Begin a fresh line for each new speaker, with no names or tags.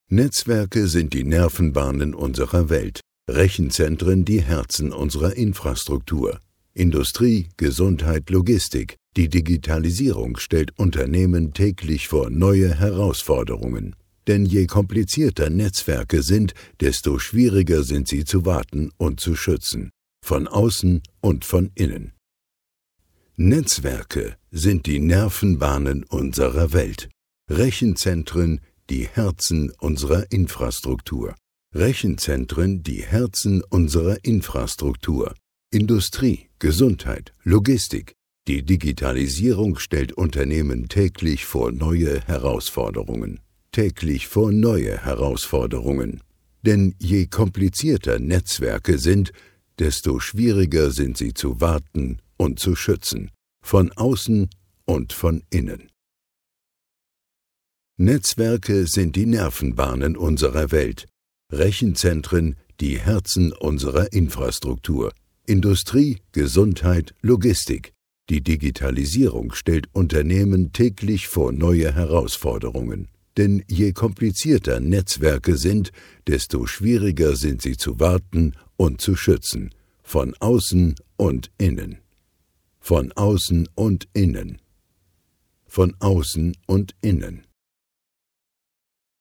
Netzwerke sind die Nervenbahnen unserer Welt, Rechenzentren die Herzen unserer Infrastruktur. Industrie, Gesundheit, Logistik. Die Digitalisierung stellt Unternehmen täglich vor neue Herausforderungen. Denn je komplizierter Netzwerke sind, desto schwieriger sind sie zu warten und zu schützen, von außen und von innen. Netzwerke sind die Nervenbahnen unserer Welt, Rechenzentren die Herzen unserer Infrastruktur. Rechenzentren die Herzen unserer Infrastruktur. Industrie, Gesundheit, Logistik. Die Digitalisierung stellt Unternehmen täglich vor neue Herausforderungen. Täglich vor neue Herausforderungen. Denn je komplizierter Netzwerke sind, desto schwieriger sind sie zu warten und zu schützen, von außen und von innen. Netzwerke sind die Nervenbahnen unserer Welt, Rechenzentren die Herzen unserer Infrastruktur. Industrie, Gesundheit, Logistik. Die Digitalisierung stellt Unternehmen täglich vor neue Herausforderungen. Denn je komplizierter Netzwerke sind, desto schwieriger sind sie zu warten und zu schützen, von außen und innen. Von außen und innen. Von außen und innen.